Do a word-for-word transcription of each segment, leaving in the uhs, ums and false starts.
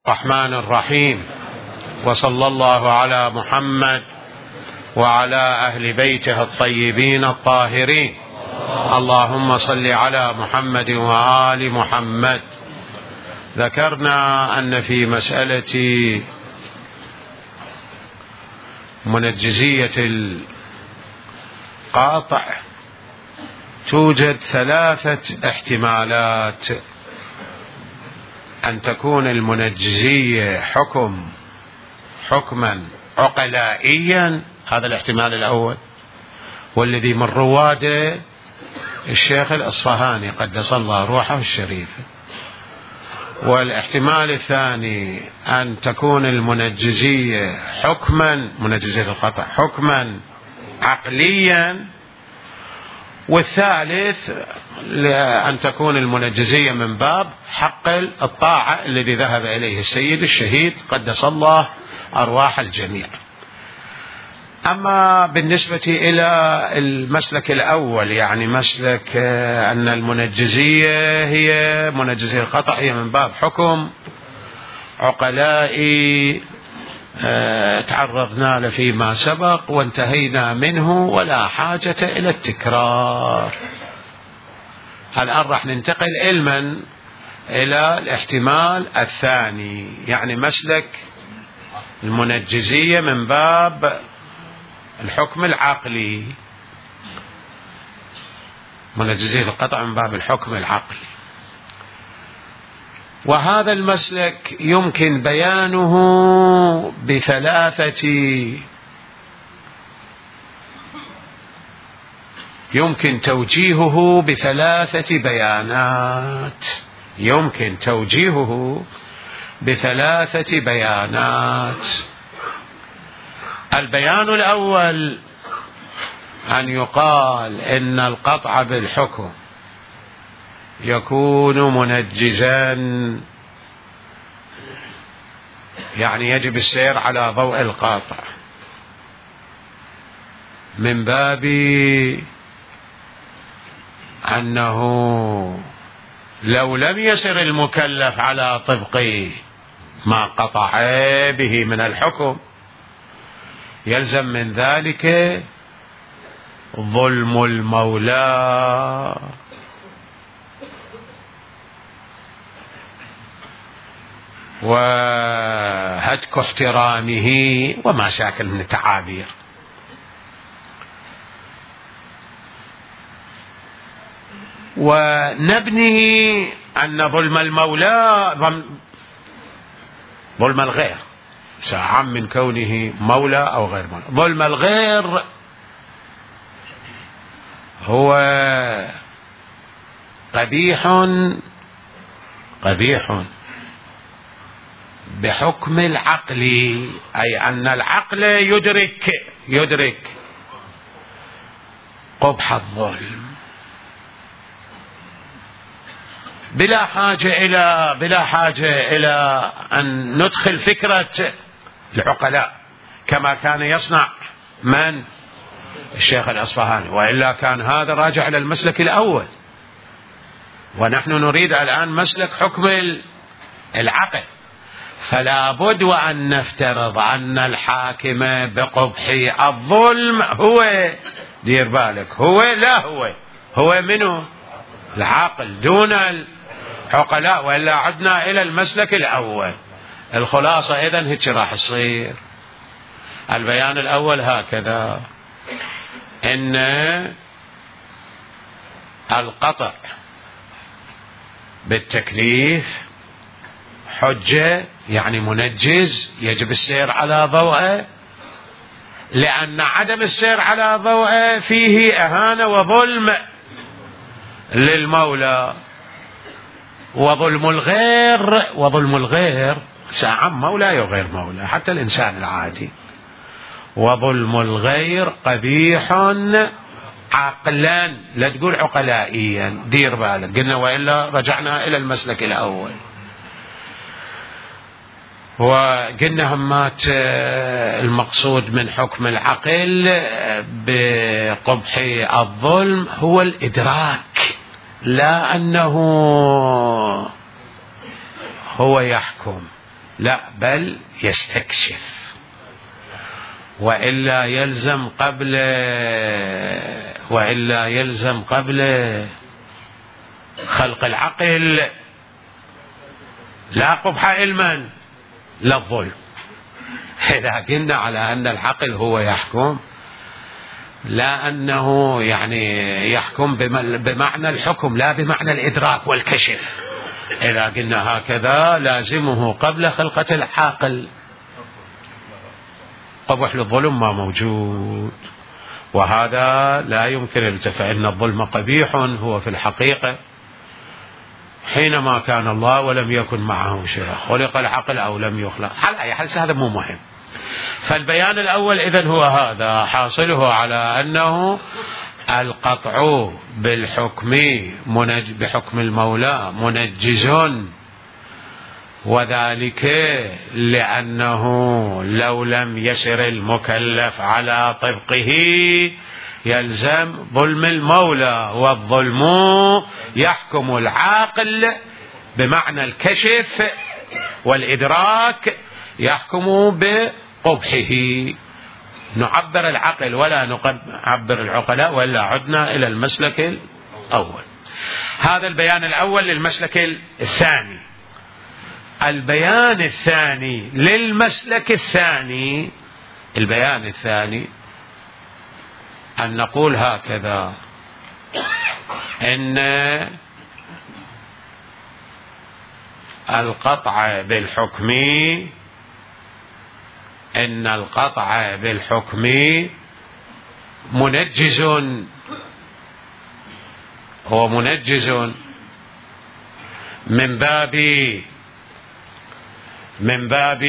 الرحمن الرحيم، وصلى الله على محمد وعلى أهل بيته الطيبين الطاهرين. اللهم صل على محمد وآل محمد. ذكرنا أن في مسألة منجزية القاطع توجد ثلاثة احتمالات: أن تكون المنجزية حكم حكما عقلائيا، هذا الاحتمال الأول، والذي من رواده الشيخ الأصفهاني قدس الله روحه الشريفة. والاحتمال الثاني أن تكون المنجزية حكما منجزية القطع حكما عقليا، والثالث أن تكون المنجزية من باب حق الطاعة الذي ذهب إليه السيد الشهيد قدس الله أرواح الجميع. أما بالنسبة إلى المسلك الأول، يعني مسلك أن المنجزية هي منجزية القطع هي من باب حكم عقلائي، تعرضنا له فيما سبق وانتهينا منه ولا حاجة إلى التكرار. الآن راح ننتقل علما إلى الاحتمال الثاني، يعني مسلك المنجزية من باب الحكم العقلي، منجزية القطع من باب الحكم العقلي. وهذا المسلك يمكن بيانه بثلاثة يمكن توجيهه بثلاثة بيانات يمكن توجيهه بثلاثة بيانات. البيان الأول أن يقال إن القطع بالحكم يكون منجزا، يعني يجب السير على ضوء القاطع من باب أنه لو لم يسر المكلف على طبق ما قطع به من الحكم يلزم من ذلك ظلم المولى وهتك احترامه وما شاكل من التعابير. ونبني أن ظلم المولى ظلم الغير ساعة من كونه مولى أو غير مولى. ظلم الغير هو قبيح قبيح بحكم العقل، أي أن العقل يدرك يدرك قبح الظلم بلا حاجة إلى بلا حاجة إلى أن ندخل فكرة العقلاء كما كان يصنع من الشيخ الأصفهاني، وإلا كان هذا راجع إلى المسلك الأول، ونحن نريد الآن مسلك حكم العقل. فلا بد وأن نفترض أن الحاكم بقبح الظلم هو، دير بالك، هو لا هو هو منه العقل دون العقلاء، وإلا عدنا إلى المسلك الأول. الخلاصة إذن هيك راح يصير. البيان الأول هكذا: إن القطع بالتكليف حجة، يعني منجز يجب السير على ضوءه، لأن عدم السير على ضوءه فيه إهانة وظلم للمولى. وظلم الغير وظلم الغير ساعة مولى وغير مولى، حتى الإنسان العادي. وظلم الغير قبيح عقلا، لا تقول عقلائيا، دير بالك. قلنا وإلا رجعنا إلى المسلك الأول. وقلنا همات المقصود من حكم العقل بقبح الظلم هو الإدراك، لا أنه هو يحكم، لا، بل يستكشف، وإلا يلزم قبل وإلا يلزم قبل خلق العقل لا قبح علما لا الظلم. إذا قلنا على أن العقل هو يحكم، لا أنه يعني يحكم بمعنى الحكم لا بمعنى الإدراك والكشف، إذا قلنا هكذا لازمه قبل خلقة العاقل. قبح للظلم ما موجود، وهذا لا يمكن، فإن الظلم قبيح هو في الحقيقة حينما كان الله ولم يكن معه شيء، خلق العقل أو لم يخلق، على أي حال هذا مو مهم. فالبيان الأول إذن هو هذا، حاصله على أنه القطع بالحكم بحكم المولى منجز، وذلك لأنه لو لم يسر المكلف على طبقه يلزم ظلم المولى، والظلم يحكم العاقل بمعنى الكشف، والإدراك يحكم بقبحه. نعبر العقل ولا نعبر العقلاء، ولا عدنا إلى المسلك الأول. هذا البيان الأول للمسلك الثاني. البيان الثاني للمسلك الثاني البيان الثاني أن نقول هكذا: إن القطع بالحكم إن القطع بالحكم منجز، هو منجز من باب من باب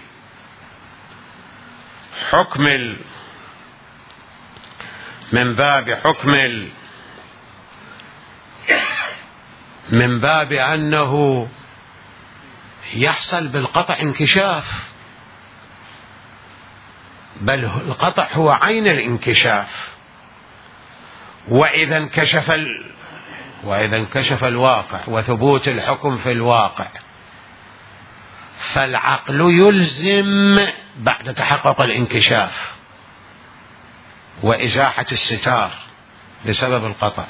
حكم ال من باب حكم ال من باب أنه يحصل بالقطع انكشاف، بل القطع هو عين الانكشاف. وإذا انكشف ال... وإذا انكشف الواقع وثبوت الحكم في الواقع، فالعقل يلزم بعد تحقق الانكشاف وإزاحة الستار بسبب القطع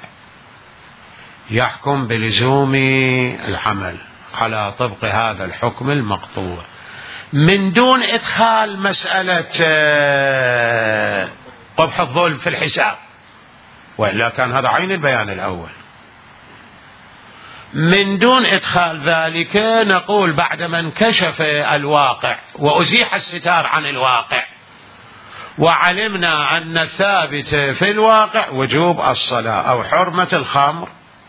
يحكم بلزوم العمل على طبق هذا الحكم المقطوع من دون إدخال مسألة قبح الظلم في الحساب، وإلا كان هذا عين البيان الأول. من دون إدخال ذلك نقول بعدما انكشف الواقع وأزيح الستار عن الواقع وعلمنا أن الثابت في الواقع وجوب الصلاة أو حرمة الخمر،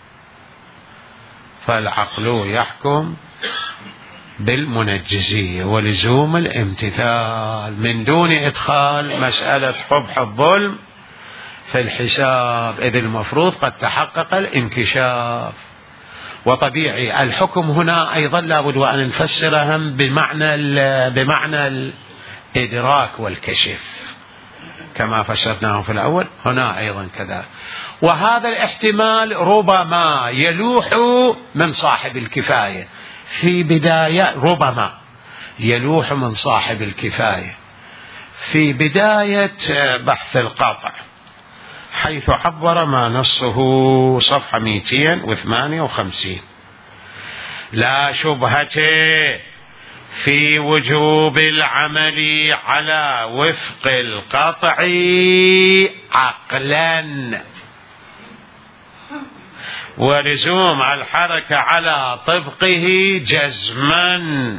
فالعقل يحكم بالمنجزية ولزوم الامتثال من دون إدخال مسألة قبح الظلم في الحساب، إذ المفروض قد تحقق الانكشاف. وطبيعي الحكم هنا أيضا لابد وأن نفسرها بمعنى بمعنى الإدراك والكشف كما فسرناه في الأول، هنا أيضا كذا. وهذا الاحتمال ربما يلوح من صاحب الكفاية في بداية، ربما يلوح من صاحب الكفاية في بداية بحث القطع، حيث عبر ما نصه صفحة مئتين وثمانية وخمسين: لا شبهة في وجوب العمل على وفق القطع عقلا، ولزوم الحركة على طبقه جزما،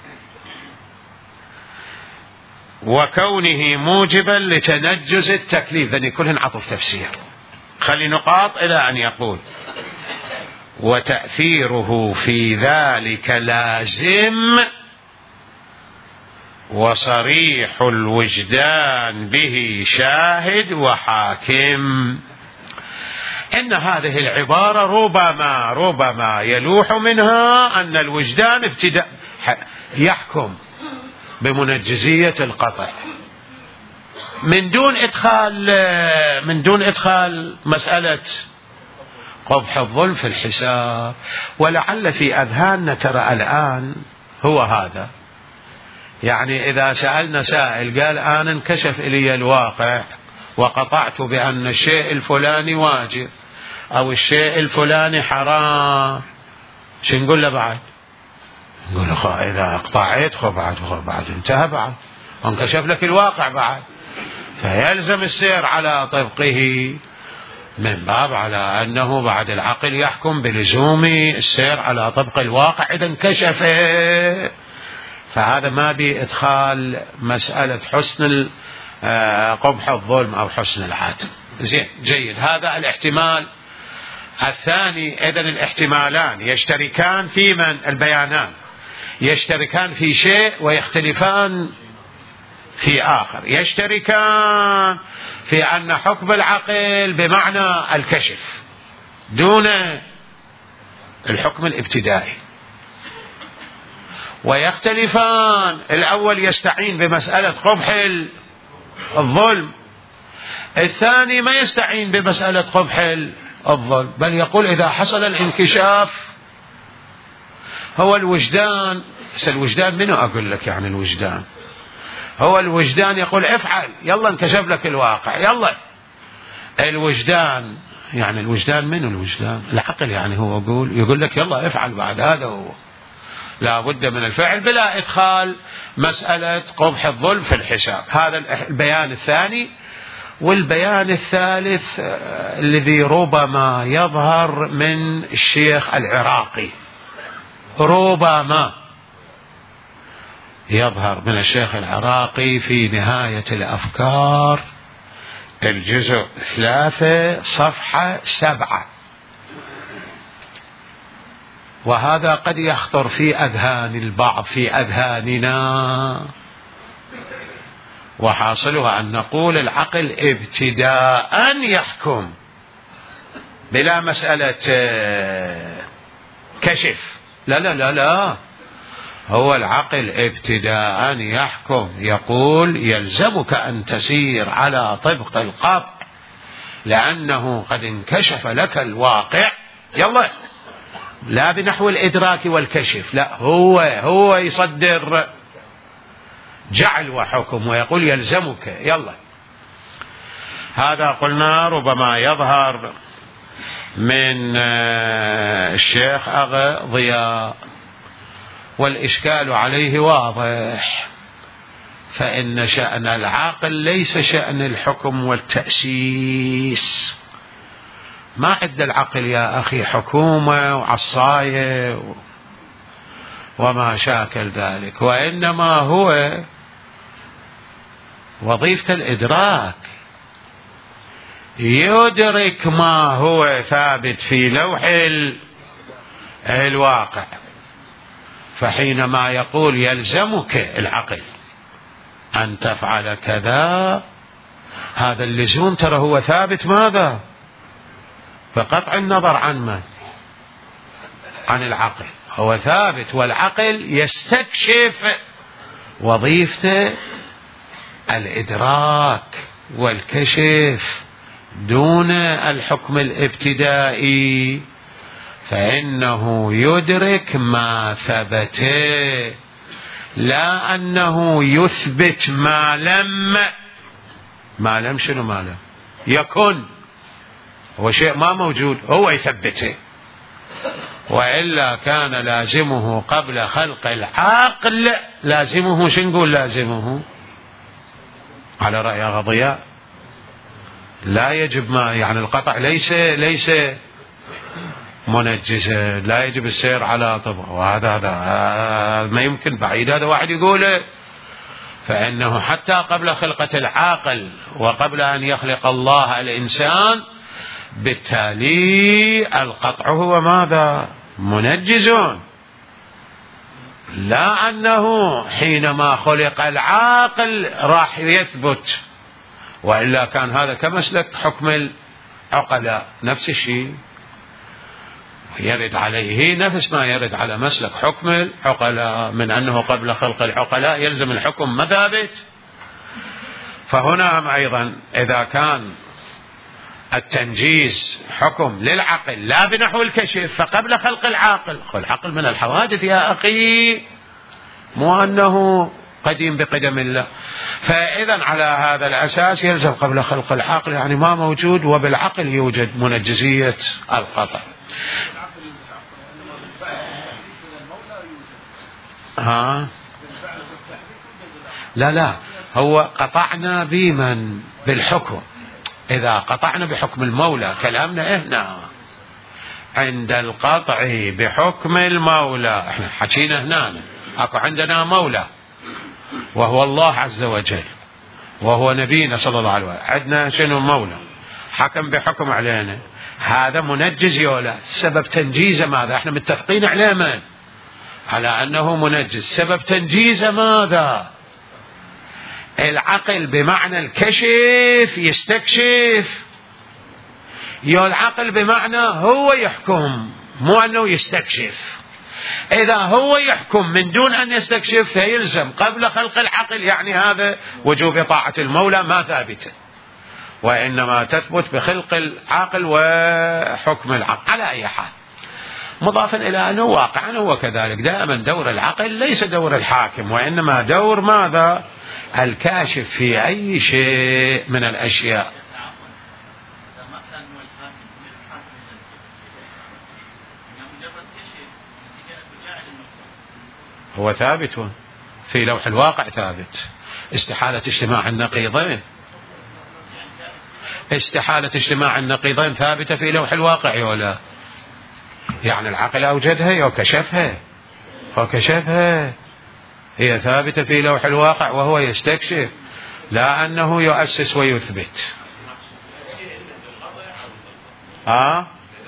وكونه موجبا لتنجز التكليف. ذني كلهن عطف تفسير، خلي نقاط إلى أن يقول: وتأثيره في ذلك لازم وصريح الوجدان به شاهد وحاكم. إن هذه العبارة ربما ربما يلوح منها أن الوجدان ابتداء يحكم بمنجزية القطع من دون إدخال من دون إدخال مسألة قبح الظلم في الحساب. ولعل في أذهاننا ترى الآن هو هذا يعني إذا سألنا سائل قال أنا انكشف إلي الواقع وقطعت بأن الشيء الفلاني واجب أو الشيء الفلاني حرام، شو نقول له بعد؟ نقول له إذا اقطعت خو بعد خو بعد انتهى بعد وانكشف لك الواقع بعد، فيلزم السير على طبقه من باب على أنه بعد العقل يحكم بلزوم السير على طبق الواقع إذا انكشف. فهذا ما بإدخال مسألة حسن قبح الظلم أو حسن العدل. زين جيد. هذا الاحتمال الثاني. إذن الاحتمالان يشتركان في من البيانان يشتركان في شيء ويختلفان في آخر. يشتركان في أن حكم العقل بمعنى الكشف دون الحكم الابتدائي، ويختلفان. الأول يستعين بمسألة قبح الظلم، الثاني ما يستعين بمسألة قبح الظلم، بل يقول إذا حصل الانكشاف هو الوجدان. الوجدان منو أقول لك؟ يعني الوجدان هو الوجدان يقول افعل، يلا انكشف لك الواقع، يلا. الوجدان يعني الوجدان منو؟ الوجدان العقل، يعني هو يقول يقول لك يلا افعل، بعد هذا هو لا بد من الفعل بلا إدخال مسألة قبح الظلم في الحساب. هذا البيان الثاني. والبيان الثالث الذي ربما يظهر من الشيخ العراقي، ربما يظهر من الشيخ العراقي في نهاية الأفكار الجزء ثلاثة صفحة سبعة، وهذا قد يخطر في أذهان البعض في أذهاننا، وحاصلها أن نقول العقل ابتداء يحكم بلا مسألة كشف. لا لا لا لا، هو العقل ابتداء يحكم، يقول يلزمك أن تسير على طبق القطع لأنه قد انكشف لك الواقع، يلا. لا بنحو الإدراك والكشف، لا، هو هو يصدر جعل وحكم ويقول يلزمك، يلا. هذا قلنا ربما يظهر من الشيخ أغا ضياء، والإشكال عليه واضح، فإن شأن العاقل ليس شأن الحكم والتأسيس. ما عند العقل يا أخي حكومة وعصاية وما شاكل ذلك، وإنما هو وظيفة الإدراك، يدرك ما هو ثابت في لوح الواقع. فحينما يقول يلزمك العقل أن تفعل كذا، هذا اللزوم ترى هو ثابت ماذا؟ بقطع النظر عن من؟ عن العقل، هو ثابت، والعقل يستكشف وظيفته الإدراك والكشف دون الحكم الابتدائي، فإنه يدرك ما ثبت، لا أنه يثبت ما لم ما لم شنو ما لم يكن، هو شيء ما موجود هو يثبته، وإلا كان لازمه قبل خلق العقل لازمه شو نقول؟ لازمه على رأي غضياء لا يجب ما يعني القطع ليس ليس منجزا، لا يجب السير على طبعه، وهذا هذا ما يمكن، بعيد هذا واحد يقوله. فإنه حتى قبل خلقة العاقل وقبل أن يخلق الله الإنسان، بالتالي القطع هو ماذا؟ منجز، لا أنه حينما خلق العاقل راح يثبت، وإلا كان هذا كمسلك حكم العقلاء، نفس الشيء يرد عليه نفس ما يرد على مسلك حكم العقلاء، من أنه قبل خلق العقلاء يلزم الحكم مثابت. فهنا أيضا إذا كان التنجيز حكم للعقل لا بنحو الكشف، فقبل خلق العاقل، العقل من الحوادث يا أخي، مو أنه قديم بقدم الله. فإذا على هذا الأساس يلزم قبل خلق العقل يعني ما موجود، وبالعقل يوجد منجزية القطع. ها لا لا هو قطعنا بمن؟ بالحكم. إذا قطعنا بحكم المولى كلامنا هنا عند القطع بحكم المولى، احنا حكينا هنا اكو عندنا مولى وهو الله عز وجل وهو نبينا صلى الله عليه وسلم، عندنا شنو مولى حكم بحكم علينا، هذا منجز يولا. سبب تنجيزه ماذا؟ احنا متفقين عليه من؟ على انه منجز. سبب تنجيزه ماذا؟ العقل بمعنى الكشف يستكشف، يو العقل بمعنى هو يحكم مو أنه يستكشف. إذا هو يحكم من دون أن يستكشف فيلزم قبل خلق العقل، يعني هذا وجوب طاعة المولى ما ثابته، وإنما تثبت بخلق العقل وحكم العقل. على أي حال مضافا إلى أنه واقعا هو كذلك دائما دور العقل ليس دور الحاكم، وإنما دور ماذا؟ الكاشف في أي شيء من الأشياء. هو ثابت في لوح الواقع، ثابت. استحالة اجتماع النقيضين، استحالة اجتماع النقيضين ثابتة في لوح الواقع ولا؟ يعني العقل أوجدها وكشفها وكشفها، هي ثابتة في لوح الواقع وهو يستكشف، لا أنه يؤسس ويثبت. ها؟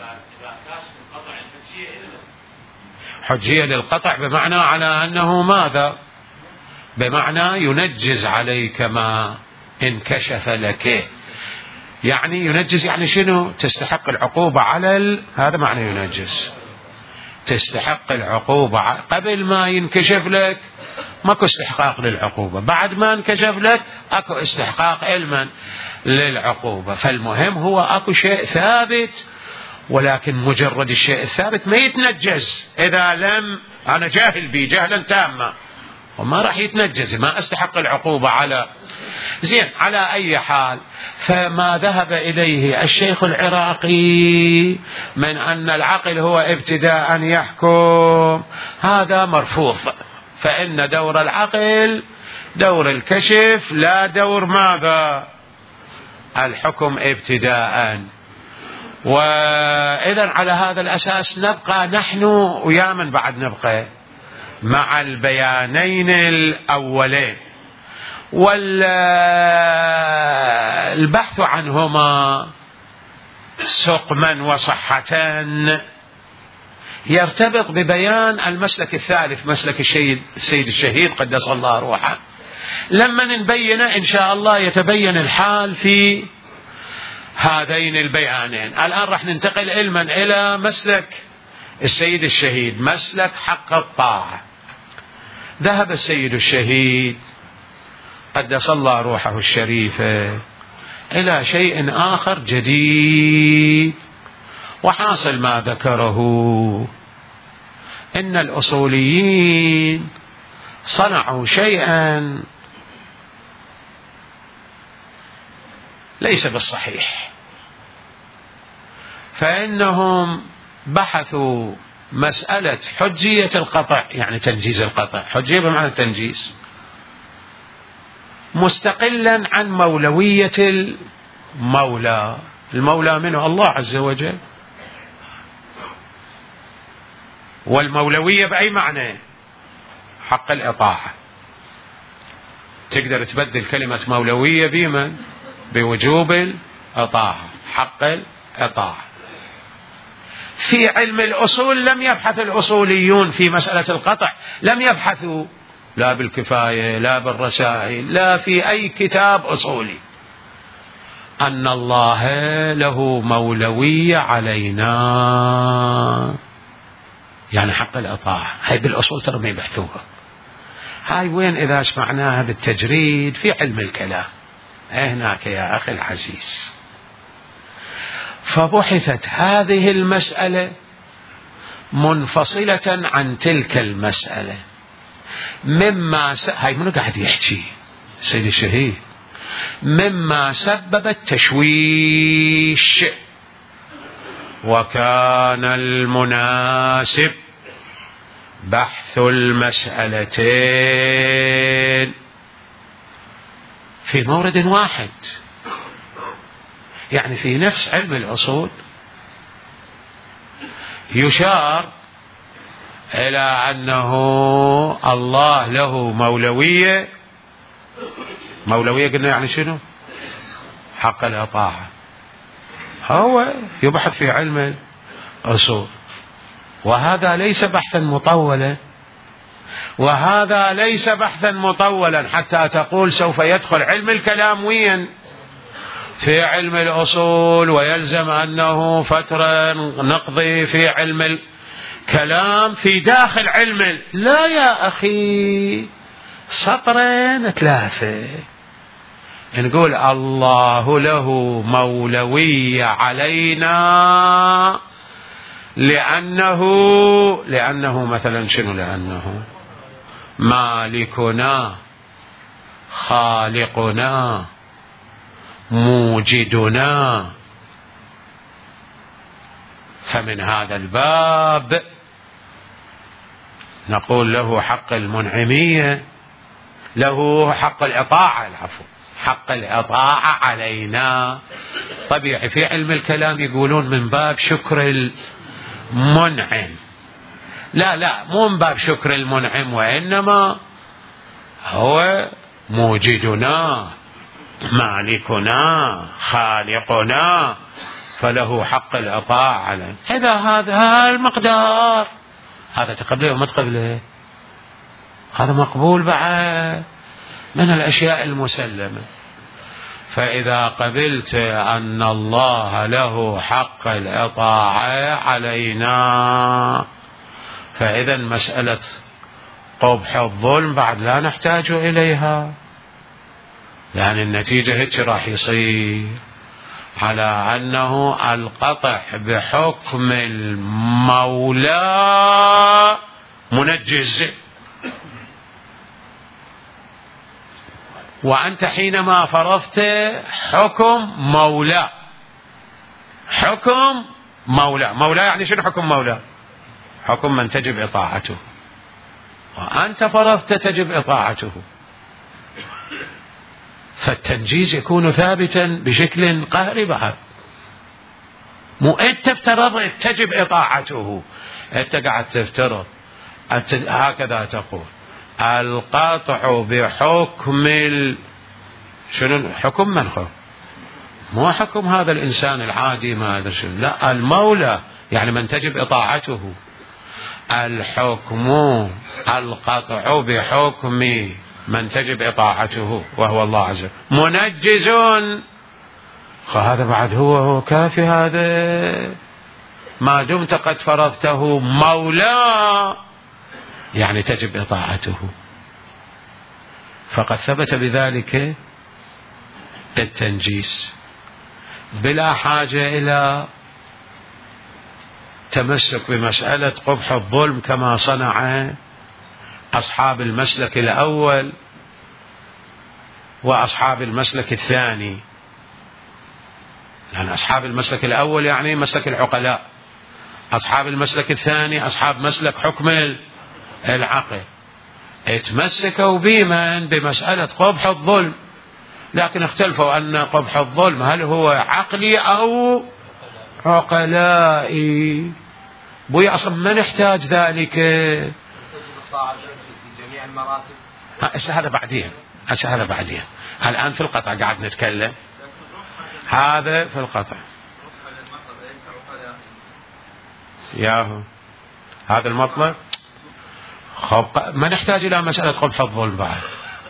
حجية للقطع بمعنى على أنه ماذا؟ بمعنى ينجز عليك ما انكشف لك، يعني ينجز يعني شنو؟ تستحق العقوبة على ال... هذا معنى ينجز، تستحق العقوبة قبل ما ينكشف لك ماكو استحقاق للعقوبة، بعد ما انكشف لك اكو استحقاق علما للعقوبة. فالمهم هو اكو شيء ثابت، ولكن مجرد الشيء الثابت ما يتنجز. إذا لم أنا جاهل به جهلا تاما وما راح يتنجز، ما أستحق العقوبة على زين. على أي حال فما ذهب إليه الشيخ العراقي من أن العقل هو ابتداء يحكم هذا مرفوض، فإن دور العقل دور الكشف لا دور ماذا؟ الحكم ابتداء. وإذا على هذا الأساس نبقى نحن ويا من بعد نبقى مع البيانين الأولين والبحث عنهما سقما وصحة يرتبط ببيان المسلك الثالث، مسلك السيد السيد الشهيد قدس الله روحه. لما نبين إن شاء الله يتبين الحال في هذين البيانين. الآن راح ننتقل علما إلى مسلك السيد الشهيد، مسلك حق الطاعة. ذهب السيد الشهيد قدس الله روحه الشريفة إلى شيء آخر جديد، وحاصل ما ذكره إن الأصوليين صنعوا شيئا ليس بالصحيح، فإنهم بحثوا مسألة حجية القطع، يعني تنجيز القطع، حجية بمعنى تنجيز، مستقلا عن مولوية المولى. المولى منه الله عز وجل، والمولوية بأي معنى؟ حق الإطاعة. تقدر تبدل كلمة مولوية بمن؟ بوجوب الإطاعة، حق الإطاعة. في علم الأصول لم يبحث الأصوليون في مسألة القطع، لم يبحثوا لا بالكفاية لا بالرسائل لا في أي كتاب أصولي أن الله له مولوية علينا، يعني حق الإطاعة. هاي بالأصول ترى ما يبحثوها، هاي وين إذا سمعناها بالتجريد في علم الكلام هناك يا أخي العزيز. فبحثت هذه المسألة منفصلة عن تلك المسألة، مما س... هاي منو قاعد يحكي؟ سيد الشهيد. مما سبب التشويش، وكان المناسب بحث المسألتين في مورد واحد، يعني في نفس علم الأصول يشار إلى أنه الله له مولوية. مولوية قلنا يعني شنو؟ حق الإطاعة. هو يبحث في علم الأصول، وهذا ليس بحثا مطولا، وهذا ليس بحثا مطولا حتى تقول سوف يدخل علم الكلام وين في علم الأصول، ويلزم أنه فترة نقضي في علم الكلام في داخل علم. لا يا أخي، سطرين ثلاثة نقول الله له مولوية علينا لأنه لأنه مثلا شنو؟ لأنه مالكنا خالقنا موجدنا. فمن هذا الباب نقول له حق المنعمية، له حق الإطاعة، العفو، حق الإطاعة علينا. طبيعي في علم الكلام يقولون من باب شكر المنعم. لا لا، مو من باب شكر المنعم، وإنما هو موجدنا مالكنا خالقنا، فله حق الإطاعة علينا. إذا هذا المقدار هذا تقبله وما تقبله، هذا مقبول بعد من الأشياء المسلمة. فإذا قبلت أن الله له حق الإطاعة علينا، فإذا مسألة قبح الظلم بعد لا نحتاج إليها، لأن النتيجة هيك راح يصير على أنه القطع بحكم المولى منجز. وأنت حينما فرضت حكم مولى، حكم مولى، مولى يعني شنو حكم مولى؟ حكم من تجب إطاعته، وأنت فرضت تجب إطاعته، فالتنجيز يكون ثابتا بشكل قهري بعد. مو أنت افترضت تجب إطاعته، أنت قاعد تفترض هكذا تقول القطع بحكم ال... شنو حكم من هو؟ مو حكم هذا الإنسان العادي ما أدري شنو، لا، المولى يعني من تجب إطاعته. الحكم القطع بحكم من تجب إطاعته وهو الله عز وجل منجزون. فهذا بعد هو هو كافي، هذا ما دمت قد فرضته مولى يعني تجب إطاعته، فقد ثبت بذلك التنجيس بلا حاجة إلى تمسك بمسألة قبح الظلم كما صنع أصحاب المسلك الأول وأصحاب المسلك الثاني. لأن أصحاب المسلك الأول يعني مسلك العقلاء، أصحاب المسلك الثاني أصحاب مسلك حكم العقل، اتمسكوا بمن بمسألة قبح الظلم، لكن اختلفوا أن قبح الظلم هل هو عقلي أو عقلائي. بوي أصلا ما نحتاج ذلك، هسه هذا بعدين، هسه هذا بعدين. الآن في القطع قاعد نتكلم، هذا في القطع ياهو هذا المطلب. ما نحتاج إلى مسألة قبح الظلم بعد.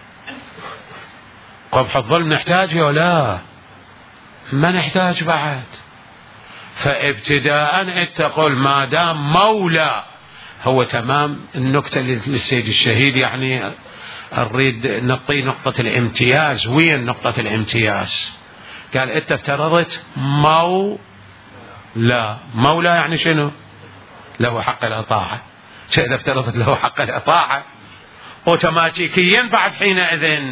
قبح الظلم نحتاجه ولا ما نحتاج بعد. فابتداء أنت تقول ما دام مولى هو تمام. النكتة للسيد الشهيد يعني أريد نعطي نقطة الامتياز. وين نقطة الامتياز؟ قال أنت افترضت مولى. مولى يعني شنو؟ له حق الإطاعة. إذا افترضت له حق الإطاعة أوتوماتيكيا بعد حينئذ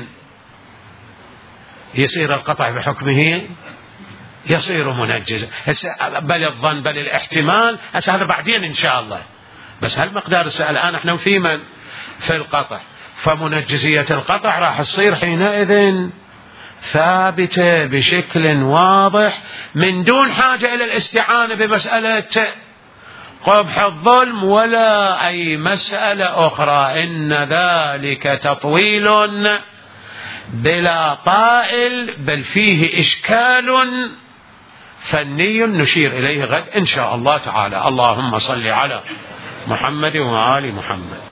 يصير القطع بحكمه يصير منجزا. بل الظن بل الاحتمال هذا بعدين إن شاء الله، بس هالمقدار السؤال الآن احنا في من في القطع، فمنجزية القطع راح تصير حينئذ ثابتة بشكل واضح من دون حاجة إلى الاستعانة بمسألة قبح الظلم ولا أي مسألة أخرى. إن ذلك تطويل بلا طائل، بل فيه إشكال فني نشير إليه غد إن شاء الله تعالى. اللهم صل على محمد وآل محمد.